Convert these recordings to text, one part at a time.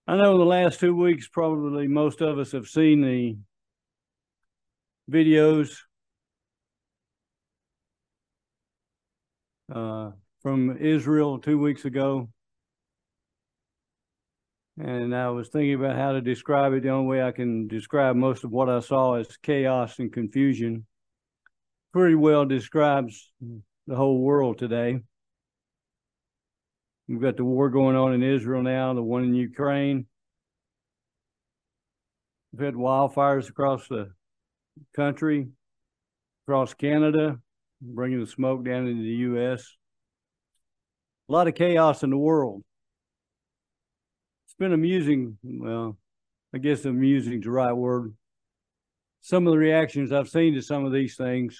I know in the last 2 weeks, probably most of us have seen the videos from Israel 2 weeks ago. And I was thinking about how to describe it. The only way I can describe most of what I saw is chaos and confusion. Pretty well describes the whole world today. We've got the war going on in Israel now, the one in Ukraine. We've had wildfires across the country, across Canada, bringing the smoke down into the U.S. A lot of chaos in the world. It's been amusing. Well, I guess amusing is the right word. Some of the reactions I've seen to some of these things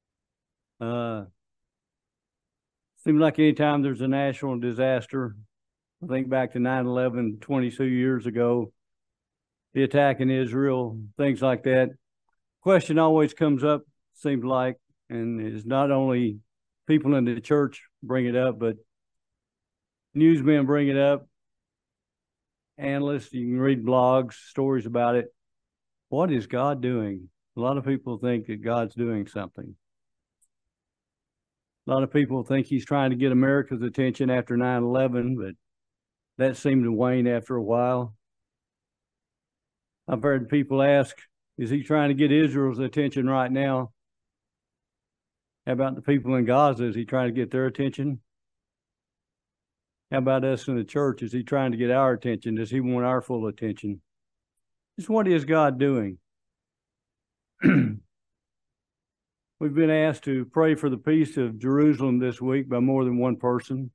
seems like anytime there's a national disaster, I think back to 9/11, 22 years ago, the attack in Israel, things like that. Question always comes up, seems like, and it's not only people in the church bring it up, but newsmen bring it up, analysts, you can read blogs, stories about it. What is God doing? A lot of people think that God's doing something. A lot of people think he's trying to get America's attention after 9/11, but that seemed to wane after a while. I've heard people ask, is he trying to get Israel's attention right now? How about the people in Gaza? Is he trying to get their attention? How about us in the church? Is he trying to get our attention? Does he want our full attention? Just what is God doing? We've been asked to pray for the peace of Jerusalem this week by more than one person.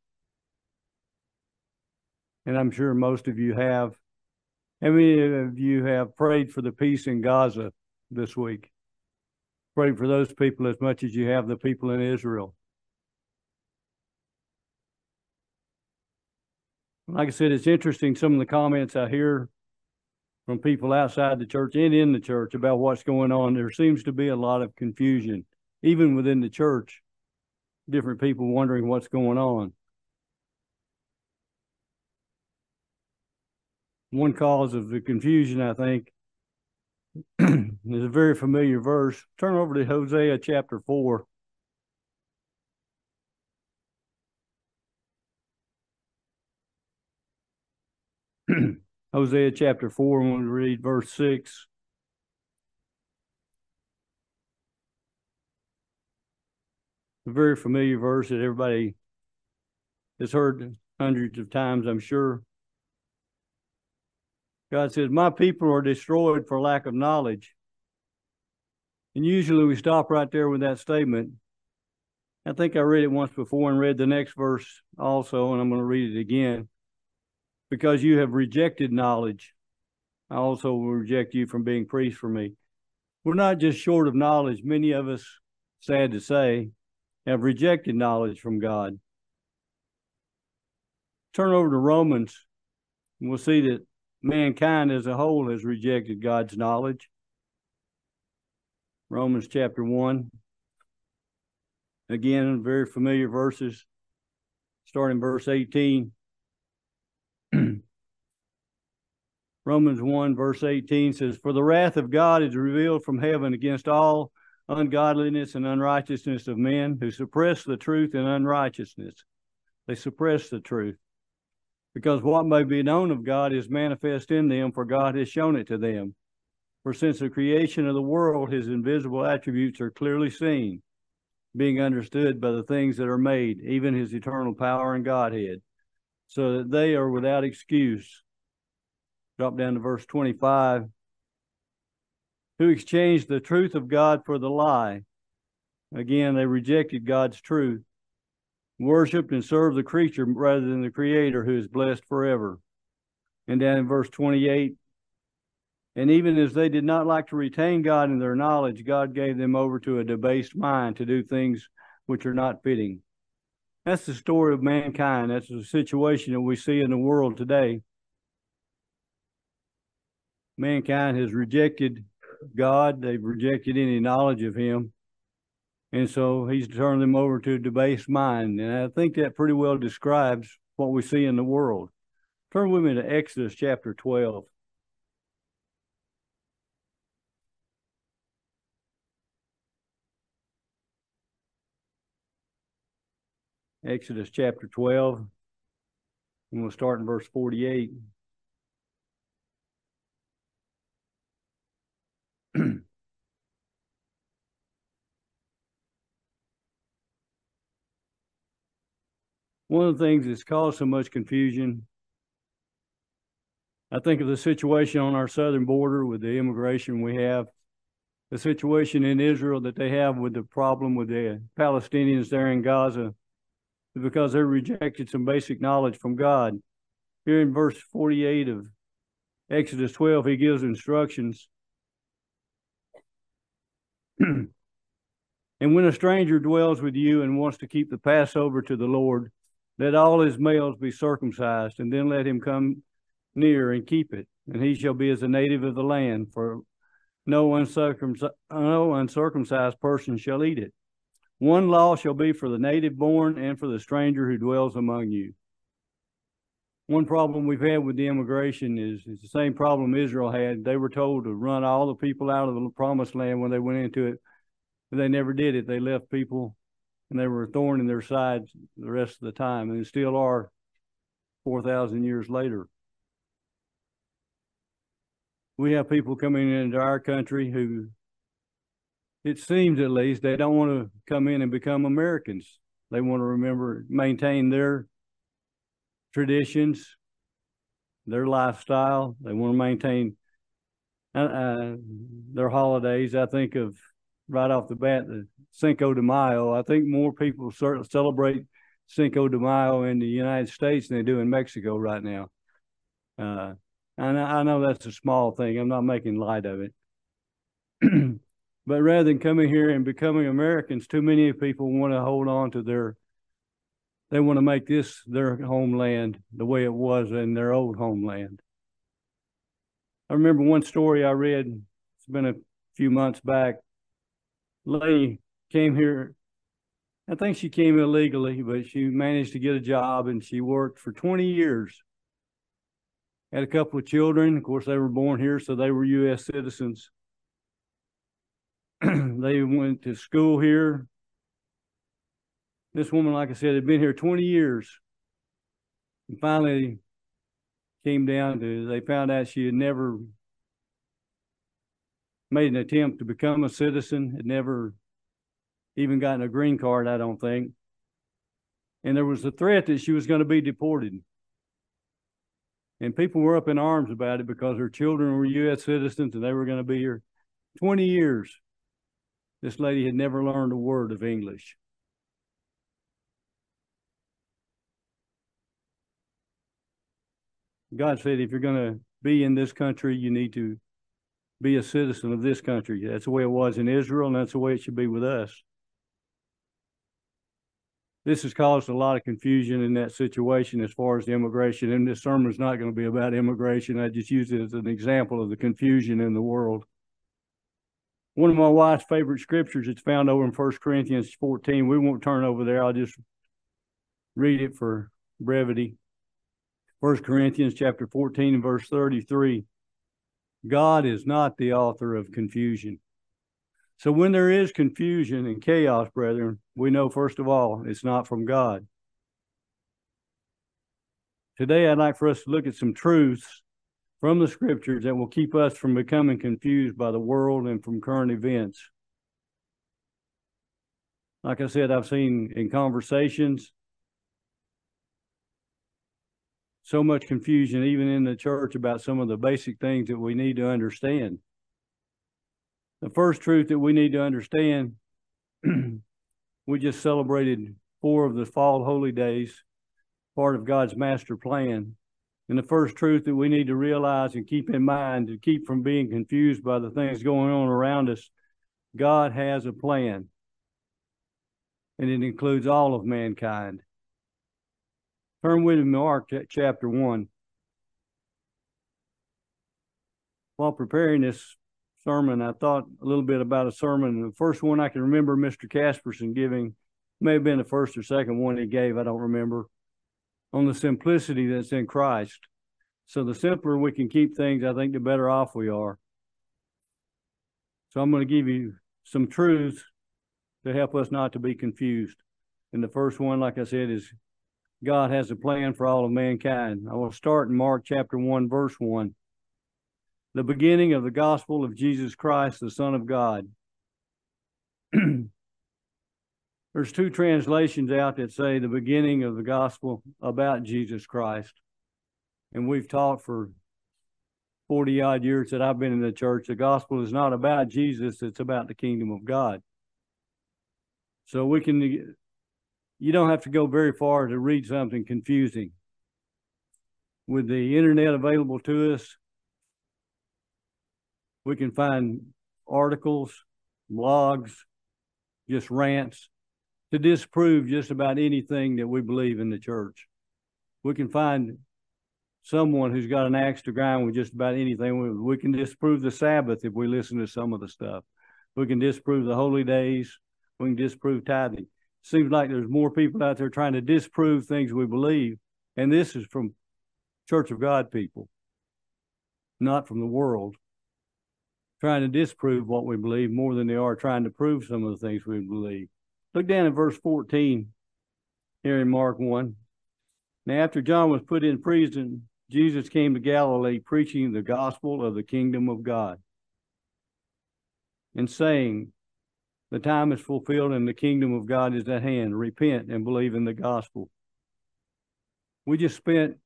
And I'm sure most of you have. How many of you have prayed for the peace in Gaza this week? Prayed for those people as much as you have the people in Israel. Like I said, it's interesting some of the comments I hear from people outside the church and in the church about what's going on. There seems to be a lot of confusion, even within the church, different people wondering what's going on. One cause of the confusion, I think, is a very familiar verse. Turn over to Hosea chapter 4. Hosea chapter 4, I'm going to read verse 6. A very familiar verse that everybody has heard hundreds of times, I'm sure. God says, my people are destroyed for lack of knowledge. And usually we stop right there with that statement. I think I read it once before and read the next verse also, and I'm going to read it again. Because you have rejected knowledge, I also will reject you from being priest for me. We're not just short of knowledge. Many of us, sad to say, have rejected knowledge from God. Turn over to Romans, and we'll see that mankind as a whole has rejected God's knowledge. Romans chapter 1. Again, very familiar verses, starting verse 18. Romans 1 verse 18 says, for the wrath of God is revealed from heaven against all ungodliness and unrighteousness of men who suppress the truth in unrighteousness. They suppress the truth. Because what may be known of God is manifest in them, for God has shown it to them. For since the creation of the world, his invisible attributes are clearly seen, being understood by the things that are made, even his eternal power and Godhead, so that they are without excuse. Drop down to verse 25. Who exchanged the truth of God for the lie. Again, they rejected God's truth, worshipped and served the creature rather than the Creator, who is blessed forever. And down in verse 28, and even as they did not like to retain God in their knowledge, God gave them over to a debased mind to do things which are not fitting. That's the story of mankind. That's the situation that we see in the world today. Mankind has rejected God. They've rejected any knowledge of him. And so he's turned them over to a debased mind. And I think that pretty well describes what we see in the world. Turn with me to Exodus chapter 12. Exodus chapter 12, and we'll start in verse 48. One of the things that's caused so much confusion, I think of the situation on our southern border with the immigration we have, the situation in Israel that they have with the problem with the Palestinians there in Gaza, because they rejected some basic knowledge from God. Here in verse 48 of Exodus 12, he gives instructions. And when a stranger dwells with you and wants to keep the Passover to the Lord, let all his males be circumcised, and then let him come near and keep it. And he shall be as a native of the land, for no uncircumcised person shall eat it. One law shall be for the native born and for the stranger who dwells among you. One problem we've had with the immigration is the same problem Israel had. They were told to run all the people out of the promised land when they went into it, but they never did it. They left people, and they were a thorn in their sides the rest of the time, and still are 4,000 years later. We have people coming into our country who, it seems at least, they don't want to come in and become Americans. They want to maintain their traditions, their lifestyle. They want to maintain their holidays. I think of right off the bat, the Cinco de Mayo. I think more people celebrate Cinco de Mayo in the United States than they do in Mexico right now. I know that's a small thing. I'm not making light of it. But rather than coming here and becoming Americans, too many people want to hold on to they want to make this their homeland the way it was in their old homeland. I remember one story I read, it's been a few months back. A lady came here, I think she came illegally, but she managed to get a job, and she worked for 20 years. Had a couple of children. Of course, they were born here, so they were U.S. citizens. They went to school here. This woman, like I said, had been here 20 years. And finally came down to, they found out she had never made an attempt to become a citizen, had never even gotten a green card, I don't think. And there was a threat that she was going to be deported. And people were up in arms about it because her children were U.S. citizens and they were going to be here 20 years. This lady had never learned a word of English. God said, if you're going to be in this country, you need to be a citizen of this country. That's the way it was in Israel, and that's the way it should be with us. This has caused a lot of confusion in that situation as far as the immigration, and this sermon is not going to be about immigration. I just use it as an example of the confusion in the world. One of my wife's favorite scriptures, it's found over in 1 Corinthians 14. We won't turn over there. I'll just read it for brevity. 1 Corinthians chapter 14 and verse 33. God is not the author of confusion. So when there is confusion and chaos, brethren, we know, first of all, it's not from God. Today, I'd like for us to look at some truths from the scriptures that will keep us from becoming confused by the world and from current events. Like I said, I've seen in conversations so much confusion, even in the church, about some of the basic things that we need to understand. The first truth that we need to understand, we just celebrated 4 of the fall holy days, part of God's master plan. And the first truth that we need to realize and keep in mind to keep from being confused by the things going on around us, God has a plan. And it includes all of mankind. Turn with me to Mark chapter 1. While preparing this sermon, I thought a little bit about a sermon. The first one I can remember Mr. Casperson giving, may have been the first or second one he gave, I don't remember, on the simplicity that's in Christ. So the simpler we can keep things, I think the better off we are. So I'm going to give you some truths to help us not to be confused. And the first one, like I said, is God has a plan for all of mankind. I will start in Mark chapter 1, verse 1. The beginning of the gospel of Jesus Christ, the Son of God. There's two translations out that say the beginning of the gospel about Jesus Christ. And we've taught for 40 odd years that I've been in the church, the gospel is not about Jesus, it's about the kingdom of God. So you don't have to go very far to read something confusing. With the internet available to us, we can find articles, blogs, just rants to disprove just about anything that we believe in the church. We can find someone who's got an axe to grind with just about anything. We can disprove the Sabbath if we listen to some of the stuff. We can disprove the holy days. We can disprove tithing. Seems like there's more people out there trying to disprove things we believe. And this is from Church of God people, not from the world, trying to disprove what we believe more than they are trying to prove some of the things we believe. Look down at verse 14 here in Mark 1. Now, after John was put in prison, Jesus came to Galilee preaching the gospel of the kingdom of God and saying, the time is fulfilled and the kingdom of God is at hand. Repent and believe in the gospel. We just spent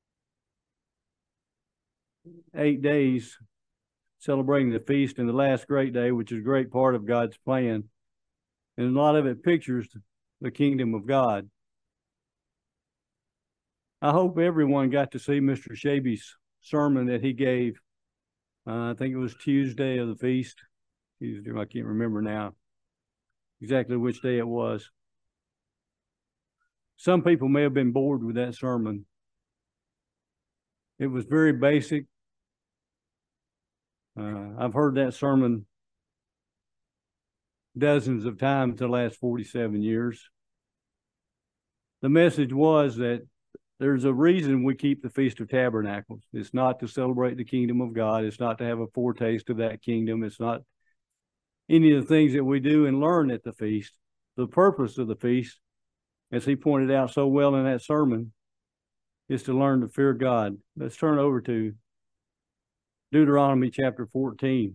8 days celebrating the feast and the last great day, which is a great part of God's plan. And a lot of it pictures the kingdom of God. I hope everyone got to see Mr. Shaby's sermon that he gave. I think it was Tuesday of the feast. Tuesday, I can't remember now exactly which day it was. Some people may have been bored with that sermon. It was very basic. I've heard that sermon dozens of times the last 47 years. The message was that there's a reason we keep the Feast of Tabernacles. It's not to celebrate the kingdom of God. It's not to have a foretaste of that kingdom. It's not any of the things that we do and learn at the feast. The purpose of the feast, as he pointed out so well in that sermon, is to learn to fear God. Let's turn over to Deuteronomy chapter 14.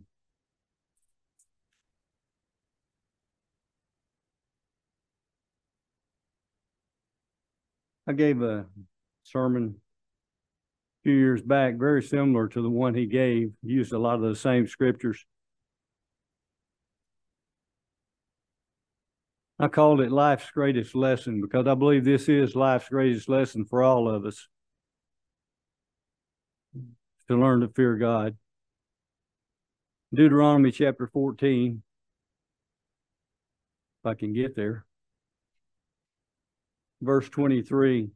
I gave a sermon a few years back, very similar to the one he gave, used a lot of the same scriptures. I called it Life's Greatest Lesson because I believe this is life's greatest lesson for all of us, to learn to fear God. Deuteronomy chapter 14, if I can get there. Verse 23.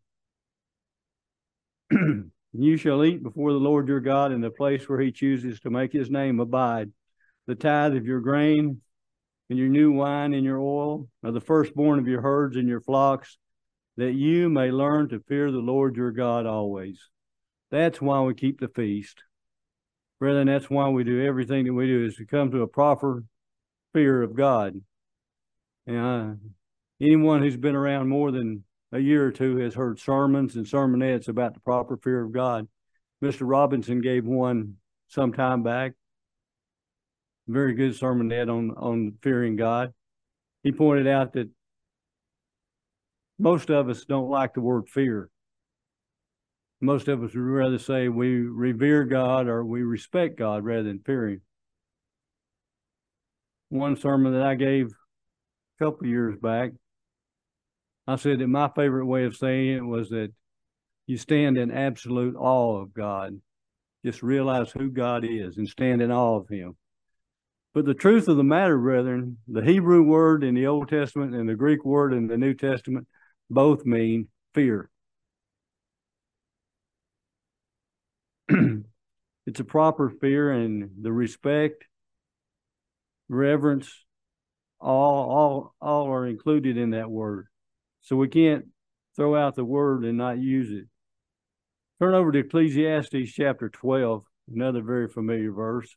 You shall eat before the Lord your God in the place where he chooses to make his name abide. The tithe of your grain and your new wine and your oil, of the firstborn of your herds and your flocks, that you may learn to fear the Lord your God always. That's why we keep the feast. Brethren, that's why we do everything that we do, is to come to a proper fear of God. And anyone who's been around more than a year or two has heard sermons and sermonettes about the proper fear of God. Mr. Robinson gave one some time back. Very good sermonette on fearing God. He pointed out that most of us don't like the word fear. Most of us would rather say we revere God or we respect God rather than fearing. One sermon that I gave a couple of years back, I said that my favorite way of saying it was that you stand in absolute awe of God. Just realize who God is and stand in awe of him. But the truth of the matter, brethren, the Hebrew word in the Old Testament and the Greek word in the New Testament both mean fear. It's a proper fear, and the respect, reverence, all are included in that word. So we can't throw out the word and not use it. Turn over to Ecclesiastes chapter 12, another very familiar verse.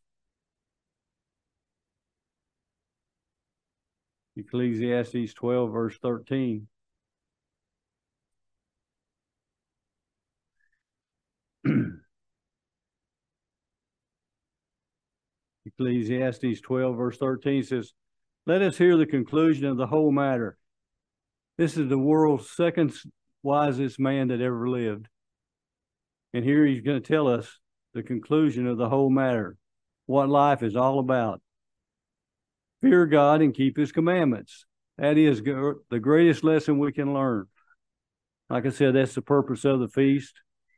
Ecclesiastes 12, verse 13. Ecclesiastes 12, verse 13 says, "Let us hear the conclusion of the whole matter. This is the world's second wisest man that ever lived." And here he's going to tell us the conclusion of the whole matter, what life is all about. Fear God and keep his commandments. That is the greatest lesson we can learn. Like I said, that's the purpose of the feast.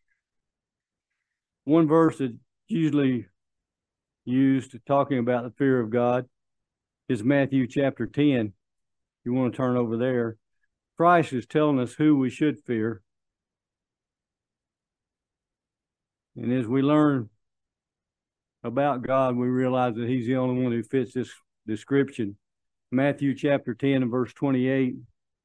One verse that's usually used talking about the fear of God is Matthew chapter 10. You want to turn over there. Christ is telling us who we should fear. And as we learn about God, we realize that he's the only one who fits this description. Matthew chapter 10 and verse 28.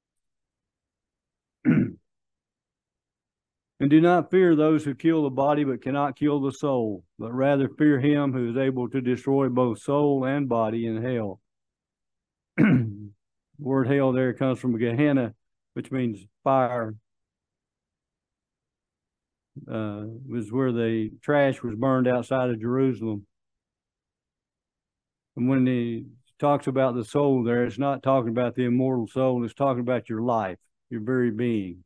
"And do not fear those who kill the body but cannot kill the soul, but rather fear him who is able to destroy both soul and body in hell." The word hell there comes from Gehenna, which means fire. Was where the trash was burned outside of Jerusalem. And when he talks about the soul there, it's not talking about the immortal soul, it's talking about your life, your very being.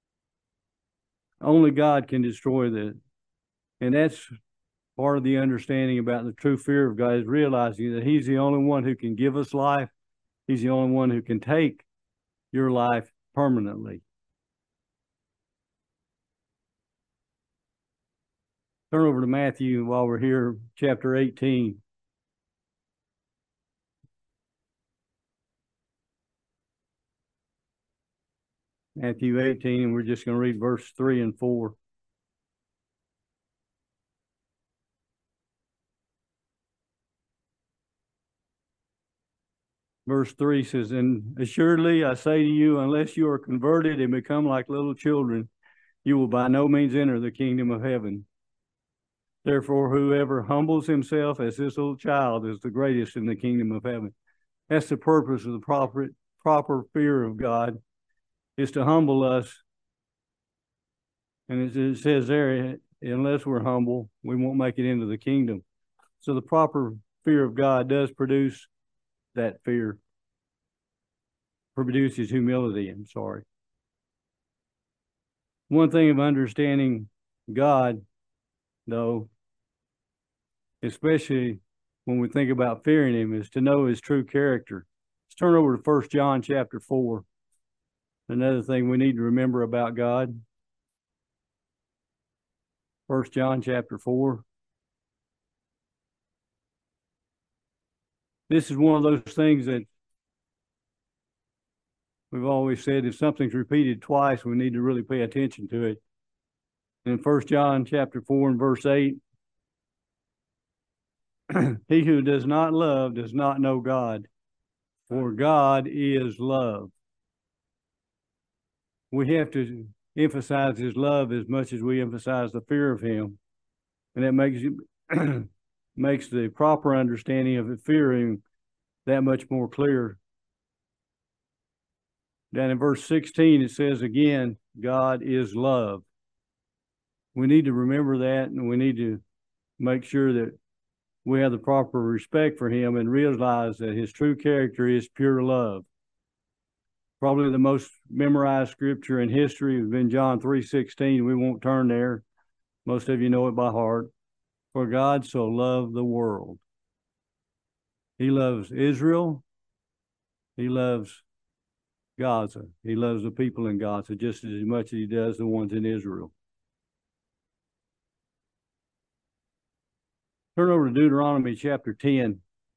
Only God can destroy that. And that's part of the understanding about the true fear of God, is realizing that he's the only one who can give us life. He's the only one who can take your life permanently. Turn over to Matthew while we're here, chapter 18. Matthew 18, and we're just going to read verse 3 and 4. Verse 3 says, "And assuredly I say to you, unless you are converted and become like little children, you will by no means enter the kingdom of heaven. Therefore, whoever humbles himself as this little child is the greatest in the kingdom of heaven." That's the purpose of the proper fear of God, is to humble us. And it says there, unless we're humble, we won't make it into the kingdom. So the proper fear of God does produce that fear, produces humility, I'm sorry. One thing of understanding God, though, especially when we think about fearing him, is to know his true character. Let's turn over to 1 John chapter 4. Another thing we need to remember about God. 1 John chapter 4. This is one of those things that we've always said, if something's repeated twice, we need to really pay attention to it. In 1 John chapter 4 and verse 8, "He who does not love does not know God, for God is love." We have to emphasize his love as much as we emphasize the fear of him. And that makes the proper understanding of fearing that much more clear. Down in verse 16, it says again, God is love. We need to remember that, and we need to make sure that we have the proper respect for him and realize that his true character is pure love. Probably the most memorized scripture in history has been John 3:16. We won't turn there. Most of you know it by heart. "For God so loved the world." He loves Israel. He loves Gaza. He loves the people in Gaza just as much as he does the ones in Israel. Turn over to Deuteronomy chapter 10.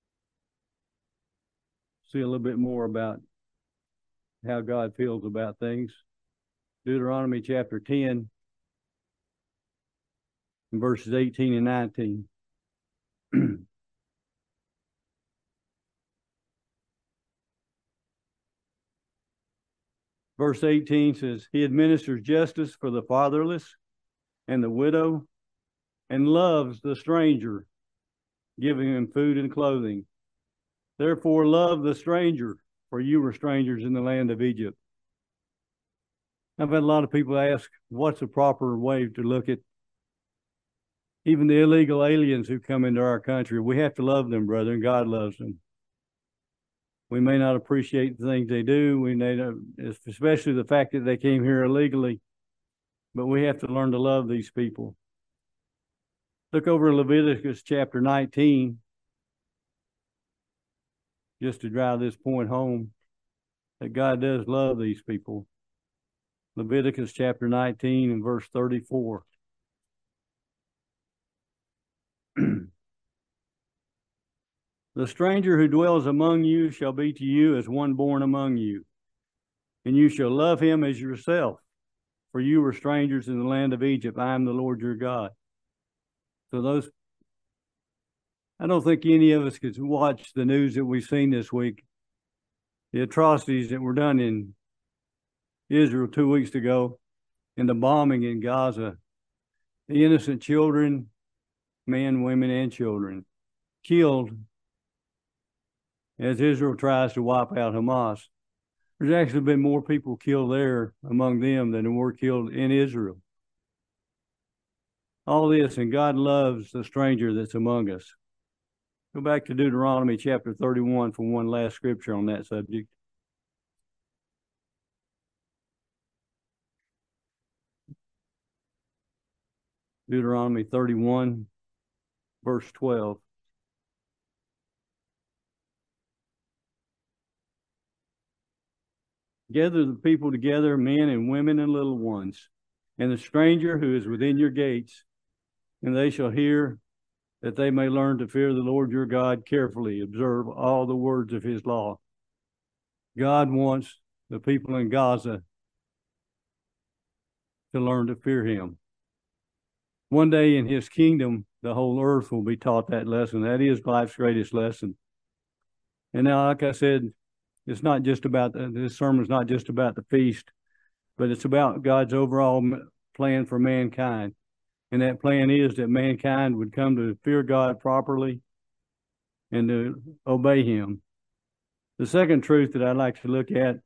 See a little bit more about how God feels about things. Deuteronomy chapter 10, and verses 18 and 19. Verse 18 says, "He administers justice for the fatherless and the widow, and loves the stranger, giving him food and clothing. Therefore love the stranger, for you were strangers in the land of Egypt. I've had a lot of people ask, what's the proper way to look at even the illegal aliens who come into our country? We have to love them, brother, and God loves them. We may not appreciate the things they do. We may not, especially the fact that they came here illegally, but we have to learn to love these people. Look over Leviticus chapter 19, just to drive this point home, that God does love these people. Leviticus chapter 19 and verse 34. The stranger who dwells among you shall be to you as one born among you, and you shall love him as yourself, for you were strangers in the land of Egypt. I am the Lord your God. So I don't think any of us could watch the news that we've seen this week, the atrocities that were done in Israel 2 weeks ago, and the bombing in Gaza, the innocent children, men, women, and children, killed as Israel tries to wipe out Hamas. There's actually been more people killed there among them than there were killed in Israel. All this, and God loves the stranger that's among us. Go back to Deuteronomy chapter 31 for one last scripture on that subject. Deuteronomy 31, verse 12. Gather the people together, men and women and little ones, and the stranger who is within your gates, and they shall hear, that they may learn to fear the Lord your God carefully, observe all the words of his law. God wants the people in Gaza to learn to fear him. One day in his kingdom, the whole earth will be taught that lesson. That is life's greatest lesson. And now, like I said, it's not just about, this sermon's not just about the feast, but it's about God's overall plan for mankind. And that plan is that mankind would come to fear God properly and to obey him. The second truth that I'd like to look at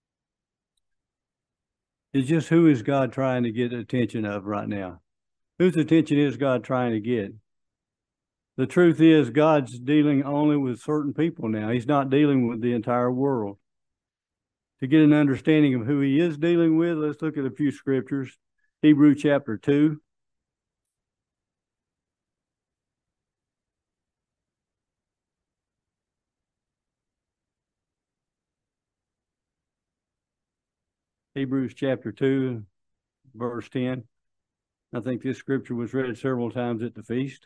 is just who is God trying to get the attention of right now? Whose attention is God trying to get? The truth is God's dealing only with certain people now. He's not dealing with the entire world. To get an understanding of who he is dealing with, let's look at a few scriptures. Hebrews chapter 2. Hebrews chapter 2, verse 10. I think this scripture was read several times at the feast.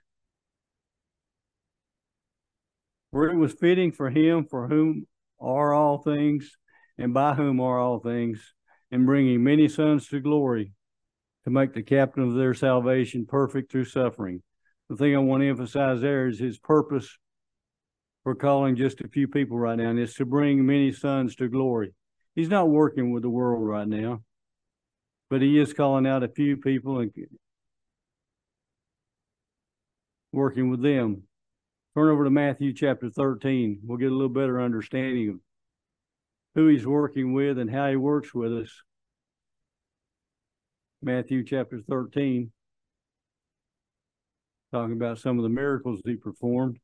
For it was fitting for him for whom are all things, and by whom are all things, and bringing many sons to glory, to make the captain of their salvation perfect through suffering. The thing I want to emphasize there is his purpose for calling just a few people right now, and it's to bring many sons to glory. He's not working with the world right now, but he is calling out a few people and working with them. Turn over to Matthew chapter 13. We'll get a little better understanding of who he's working with and how he works with us. Matthew chapter 13, talking about some of the miracles he performed.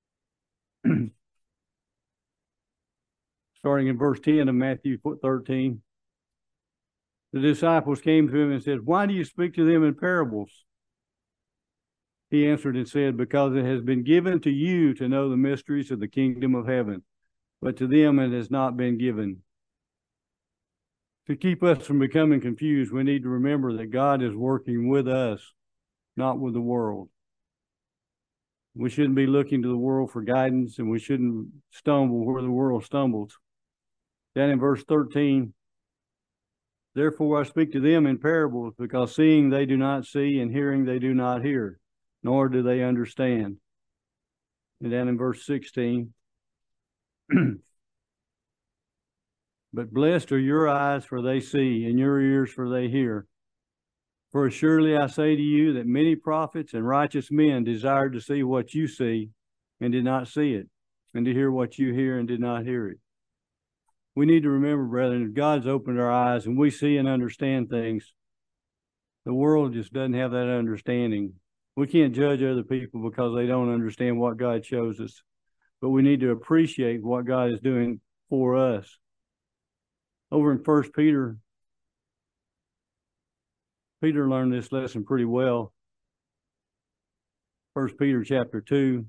Starting in verse 10 of Matthew 13. The disciples came to him and said, "Why do you speak to them in parables?" He answered and said, "Because it has been given to you to know the mysteries of the kingdom of heaven, but to them it has not been given." To keep us from becoming confused, we need to remember that God is working with us, not with the world. We shouldn't be looking to the world for guidance, and we shouldn't stumble where the world stumbles. Down in verse 13, "Therefore I speak to them in parables, because seeing they do not see, and hearing they do not hear, nor do they understand." And down in verse 16, "But blessed are your eyes, for they see, and your ears, for they hear. For surely I say to you that many prophets and righteous men desired to see what you see and did not see it, and to hear what you hear and did not hear it. We need to remember, brethren, if God's opened our eyes and we see and understand things, the world just doesn't have that understanding. We can't judge other people because they don't understand what God shows us, but we need to appreciate what God is doing for us. Over in 1 Peter, Peter learned this lesson pretty well. 1 Peter chapter 2.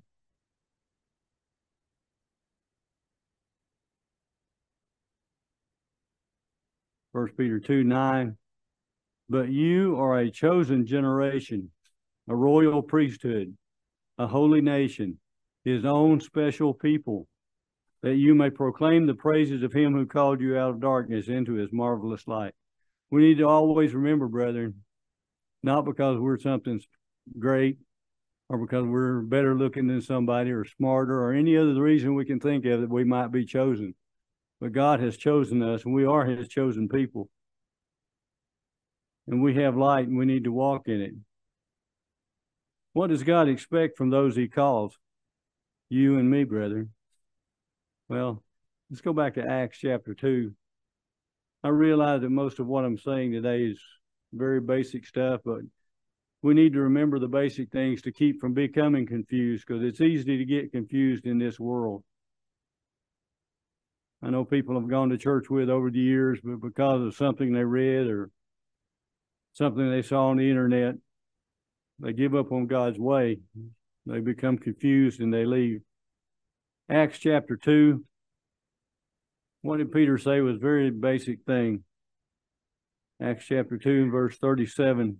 First Peter 2:9. But you are a chosen generation, a royal priesthood, a holy nation, his own special people, that you may proclaim the praises of him who called you out of darkness into his marvelous light. We need to always remember, brethren, not because we're something great or because we're better looking than somebody or smarter or any other reason we can think of that we might be chosen. But God has chosen us, and we are his chosen people. And we have light, and we need to walk in it. What does God expect from those he calls? You and me, brethren. Well, let's go back to Acts chapter 2. I realize that most of what I'm saying today is very basic stuff, but we need to remember the basic things to keep from becoming confused, because it's easy to get confused in this world. I know people have gone to church with over the years, but because of something they read or something they saw on the internet, they give up on God's way. They become confused and they leave. Acts chapter 2. What did Peter say was a very basic thing? Acts chapter 2 verse 37.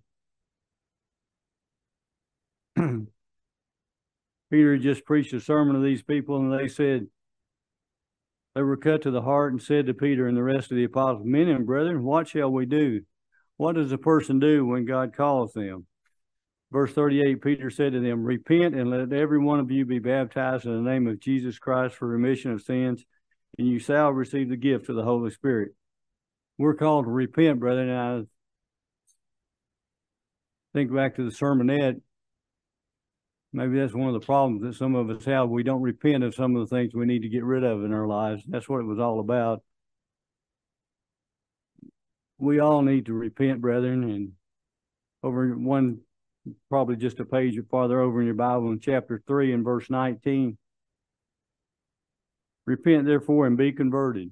Peter just preached a sermon to these people, and they said, they were cut to the heart and said to Peter and the rest of the apostles, Men and brethren, what shall we do? What does a person do when God calls them? Verse 38, Peter said to them, Repent and let every one of you be baptized in the name of Jesus Christ for remission of sins, and you shall receive the gift of the Holy Spirit. We're called to repent, brethren. And I think back to the sermonette. Maybe that's one of the problems that some of us have. We don't repent of some of the things we need to get rid of in our lives. That's what it was all about. We all need to repent, brethren. And over one, probably just a page farther over in your Bible, in chapter 3 and verse 19. Repent, therefore, and be converted.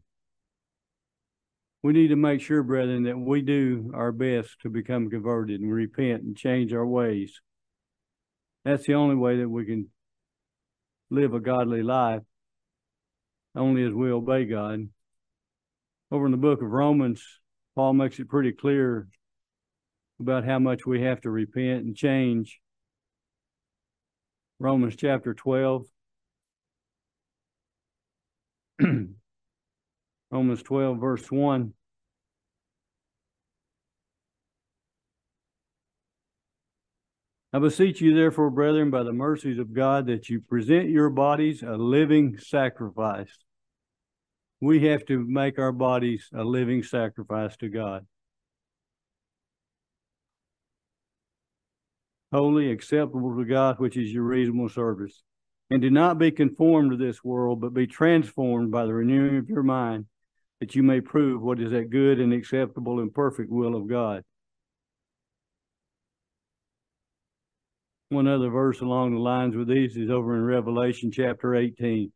We need to make sure, brethren, that we do our best to become converted and repent and change our ways. That's the only way that we can live a godly life, only as we obey God. Over in the book of Romans, Paul makes it pretty clear about how much we have to repent and change. Romans chapter 12. Romans 12, verse 1. I beseech you, therefore, brethren, by the mercies of God, that you present your bodies a living sacrifice. We have to make our bodies a living sacrifice to God. Holy, acceptable to God, which is your reasonable service. And do not be conformed to this world, but be transformed by the renewing of your mind, that you may prove what is that good and acceptable and perfect will of God. One other verse along the lines with these is over in Revelation chapter 18.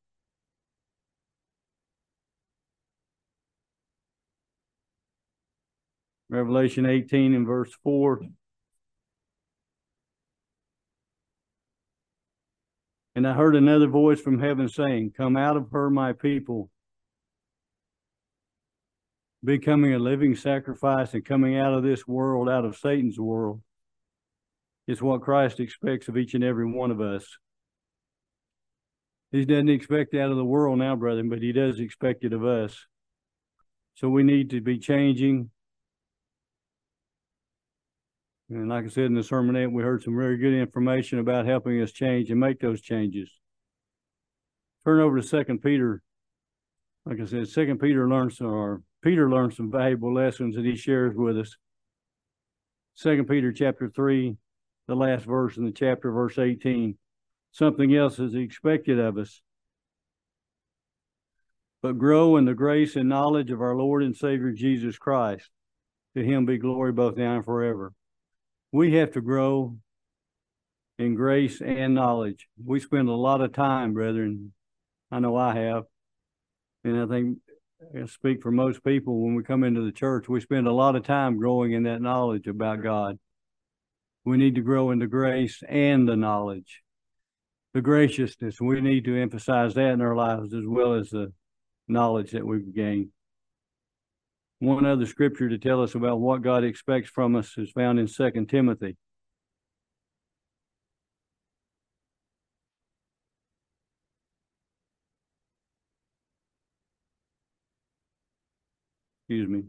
Revelation 18 and verse 4. And I heard another voice from heaven saying, Come out of her, my people, becoming a living sacrifice and coming out of this world, out of Satan's world. It's what Christ expects of each and every one of us. He doesn't expect it out of the world now, brethren, but he does expect it of us. So we need to be changing. And like I said in the sermonette, we heard some very good information about helping us change and make those changes. Turn over to 2 Peter. Like I said, Peter learns some valuable lessons that he shares with us. 2 Peter chapter 3, the last verse in the chapter, verse 18. Something else is expected of us. But grow in the grace and knowledge of our Lord and Savior Jesus Christ. To him be glory both now and forever. We have to grow in grace and knowledge. We spend a lot of time, brethren. I know I have. And I think I speak for most people when we come into the church, we spend a lot of time growing in that knowledge about God. We need to grow in the grace and the knowledge. The graciousness, we need to emphasize that in our lives as well as the knowledge that we've gained. One other scripture to tell us about what God expects from us is found in 2 Timothy. Excuse me.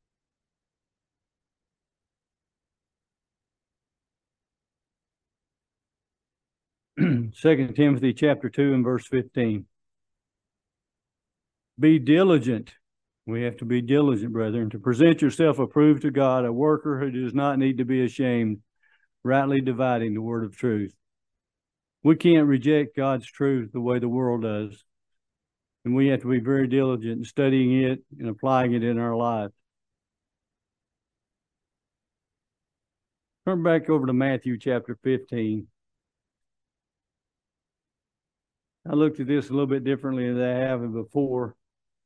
2 Timothy chapter 2 and verse 15. Be diligent. We have to be diligent, brethren, to present yourself approved to God, a worker who does not need to be ashamed, rightly dividing the word of truth. We can't reject God's truth the way the world does. And we have to be very diligent in studying it and applying it in our lives. Turn back over to Matthew chapter 15. I looked at this a little bit differently than I have before.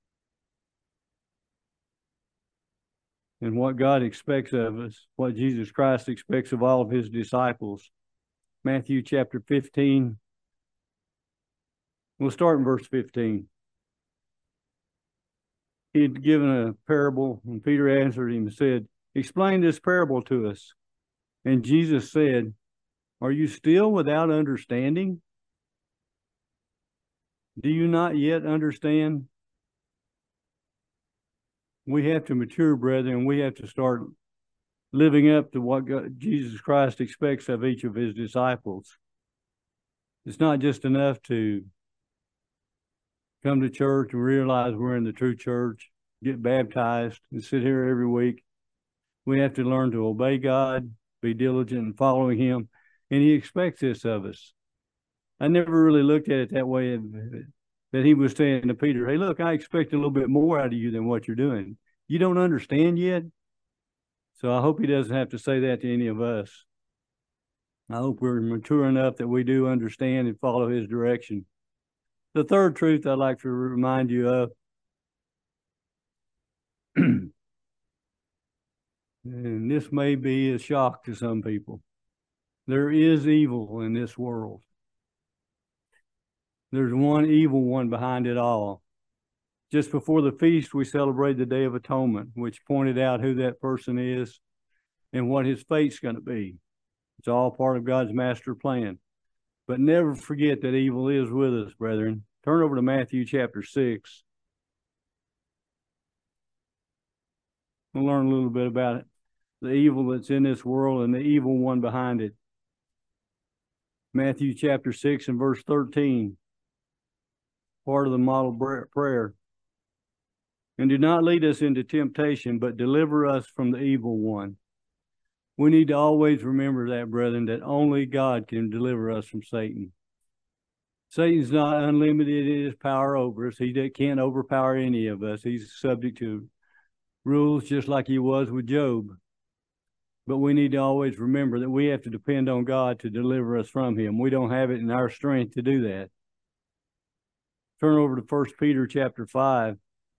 And what God expects of us, what Jesus Christ expects of all of his disciples. Matthew chapter 15. We'll start in verse 15. He had given a parable, and Peter answered him and said, "Explain this parable to us." And Jesus said, "Are you still without understanding? Do you not yet understand?" We have to mature, brethren. We have to start living up to what Jesus Christ expects of each of his disciples. It's not just enough to come to church and realize we're in the true church, get baptized, and sit here every week. We have to learn to obey God, be diligent in following him, and he expects this of us. I never really looked at it that way, that he was saying to Peter, "Hey, look, I expect a little bit more out of you than what you're doing. You don't understand yet?" So I hope he doesn't have to say that to any of us. I hope we're mature enough that we do understand and follow his direction. The third truth I'd like to remind you of, and this may be a shock to some people, there is evil in this world. There's one evil one behind it all. Just before the feast, we celebrate the Day of Atonement, which pointed out who that person is and what his fate's going to be. It's all part of God's master plan. But never forget that evil is with us, brethren. Turn over to Matthew chapter 6. We'll learn a little bit about it. The evil that's in this world and the evil one behind it. Matthew chapter 6 and verse 13. Part of the model prayer. "And do not lead us into temptation, but deliver us from the evil one." We need to always remember that, brethren, that only God can deliver us from Satan. Satan's not unlimited in his power over us. He can't overpower any of us. He's subject to rules just like he was with Job. But we need to always remember that we have to depend on God to deliver us from him. We don't have it in our strength to do that. Turn over to 1 Peter chapter 5.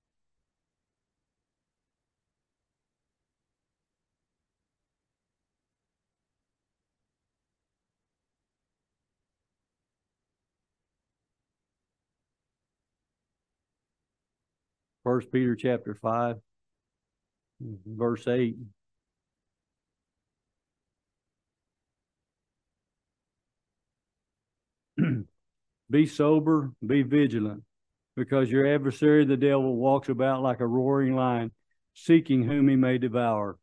First Peter chapter 5, verse 8. "Be sober, be vigilant, because your adversary the devil walks about like a roaring lion, seeking whom he may devour."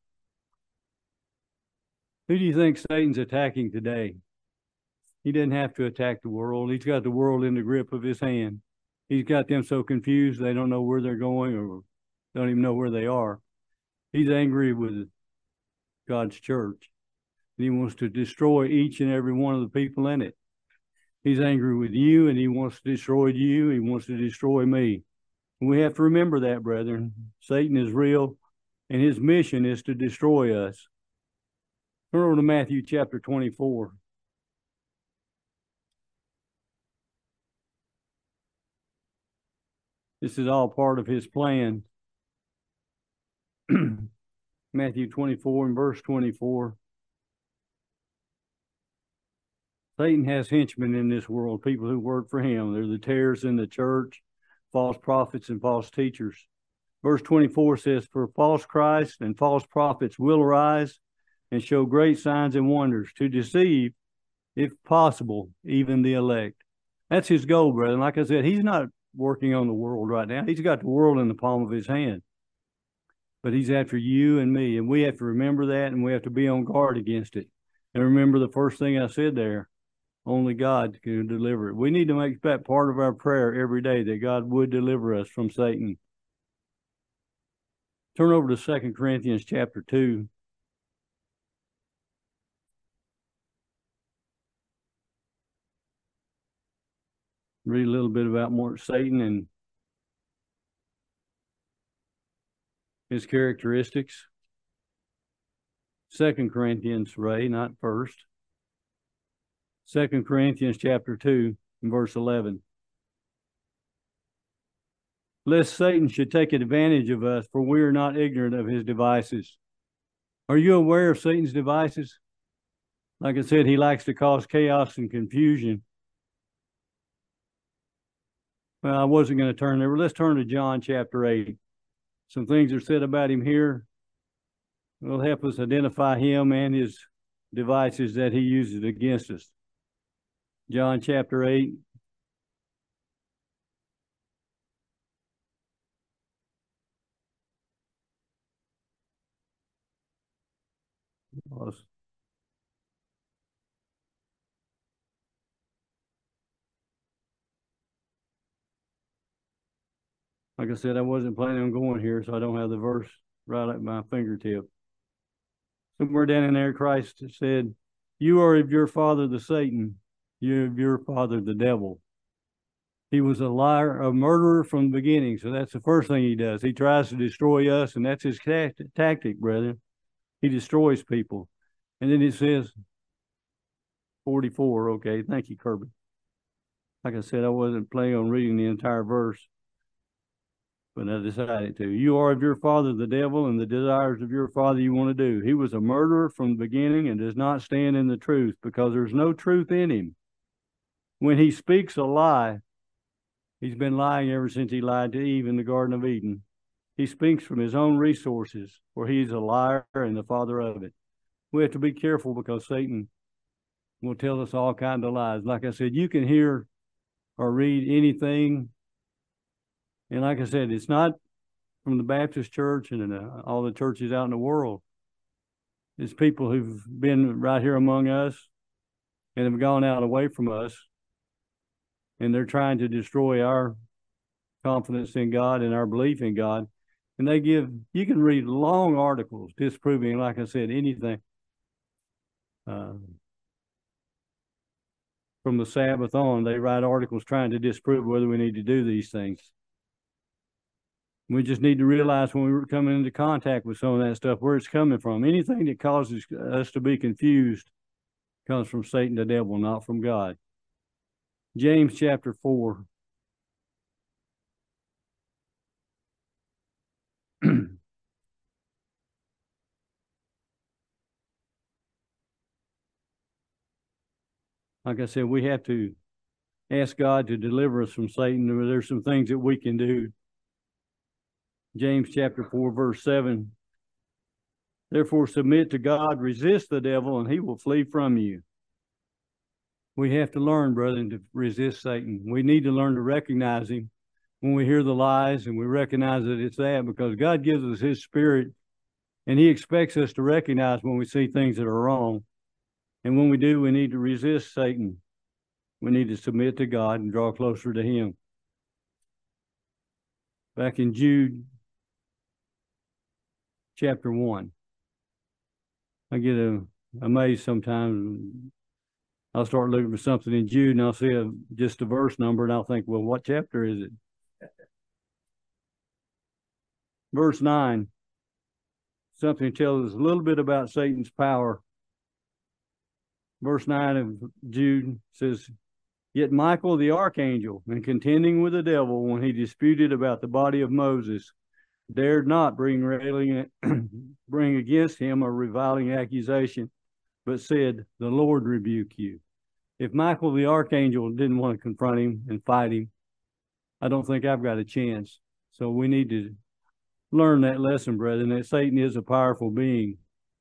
Who do you think Satan's attacking today? He doesn't have to attack the world. He's got the world in the grip of his hand. He's got them so confused they don't know where they're going or don't even know where they are. He's angry with God's church. And he wants to destroy each and every one of the people in it. He's angry with you, and he wants to destroy you. He wants to destroy me. And we have to remember that, brethren. Satan is real, and his mission is to destroy us. Turn over to Matthew chapter 24. This is all part of his plan. Matthew 24 and verse 24. Satan has henchmen in this world, people who work for him. They're the tares in the church, false prophets and false teachers. Verse 24 says, for false Christs and false prophets will arise and show great signs and wonders to deceive, if possible, even the elect. That's his goal, brother. And like I said, he's not working on the world right now. He's got the world in the palm of his hand. But he's after you and me, and we have to remember that, and we have to be on guard against it. And remember the first thing I said there, only God can deliver it. We need to make that part of our prayer every day, that God would deliver us from Satan. Turn over to 2 Corinthians chapter 2. Read a little bit about more Satan and his characteristics. 2 Corinthians, Ray, not first. 2 Corinthians chapter 2 and verse 11. Lest Satan should take advantage of us, for we are not ignorant of his devices. Are you aware of Satan's devices? Like I said, he likes to cause chaos and confusion. Well, I wasn't going to turn there, but let's turn to John chapter 8. Some things are said about him here will help us identify him and his devices that he uses against us. John chapter 8. Like I said, I wasn't planning on going here, so I don't have the verse right at my fingertip. Somewhere down in there, Christ said, you are of your father, the Satan. You are of your father, the devil. He was a liar, a murderer from the beginning. So that's the first thing he does. He tries to destroy us, and that's his tactic, brethren. He destroys people. And then it says, 44, okay, thank you, Kirby. Like I said, I wasn't planning on reading the entire verse, but I decided to. You are of your father, the devil, and the desires of your father you want to do. He was a murderer from the beginning and does not stand in the truth, because there's no truth in him. When he speaks a lie, he's been lying ever since he lied to Eve in the Garden of Eden. He speaks from his own resources, for he's a liar and the father of it. We have to be careful, because Satan will tell us all kinds of lies. Like I said, you can hear or read anything. And like I said, it's not from the Baptist church and all the churches out in the world. It's people who've been right here among us and have gone out away from us. And they're trying to destroy our confidence in God and our belief in God. And you can read long articles disproving, like I said, anything. From the Sabbath on, they write articles trying to disprove whether we need to do these things. We just need to realize when we're coming into contact with some of that stuff, where it's coming from. Anything that causes us to be confused comes from Satan, the devil, not from God. James chapter 4. Like I said, we have to ask God to deliver us from Satan. There's some things that we can do. James chapter 4, verse 7. Therefore, submit to God, resist the devil, and he will flee from you. We have to learn, brethren, to resist Satan. We need to learn to recognize him when we hear the lies, and we recognize that it's that, because God gives us his spirit, and he expects us to recognize when we see things that are wrong. And when we do, we need to resist Satan. We need to submit to God and draw closer to him. Back in Jude chapter 1. I get amazed sometimes. I'll start looking for something in Jude, and I'll see just a verse number, and I'll think, well, what chapter is it? Verse 9. Something tells us a little bit about Satan's power. Verse 9 of Jude says, "Yet Michael the archangel, in contending with the devil when he disputed about the body of Moses, dared not bring against him a reviling accusation, but said, 'The Lord rebuke you.'" If Michael the archangel didn't want to confront him and fight him, I don't think I've got a chance. So we need to learn that lesson, brethren, that Satan is a powerful being.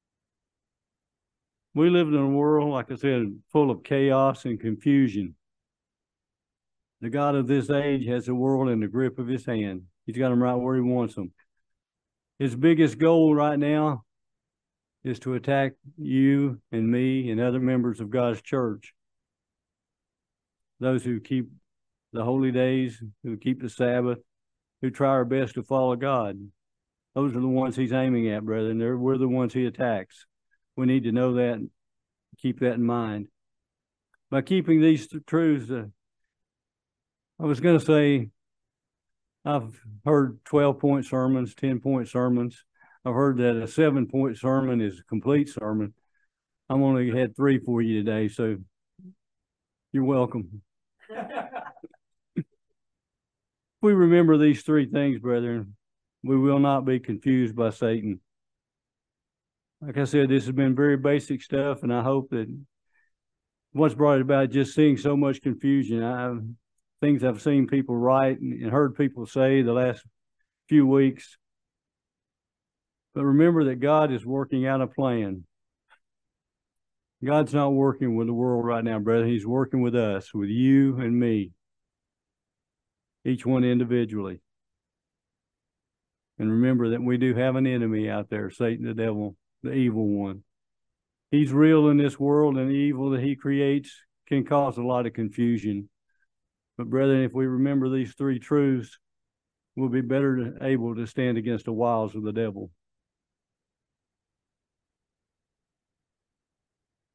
We live in a world, like I said, full of chaos and confusion. The God of this age has the world in the grip of his hand. He's got them right where he wants them. His biggest goal right now is to attack you and me and other members of God's church. Those who keep the holy days, who keep the Sabbath, who try our best to follow God. Those are the ones he's aiming at, brethren. We're the ones he attacks. We need to know that and keep that in mind. By keeping these truths, I was going to say, I've heard 12-point sermons, 10-point sermons. I've heard that a 7-point sermon is a complete sermon. I'm only had 3 for you today, so you're welcome. If we remember these 3 things, brethren, we will not be confused by Satan. Like I said, this has been very basic stuff, and I hope that what's brought it about just seeing so much confusion. Things I've seen people write and heard people say the last few weeks. But remember that God is working out a plan. God's not working with the world right now, brother. He's working with us, with you and me, each one individually. And remember that we do have an enemy out there, Satan, the devil, the evil one. He's real in this world, and the evil that he creates can cause a lot of confusion. But brethren, if we remember these 3 truths, we'll be better able to stand against the wiles of the devil.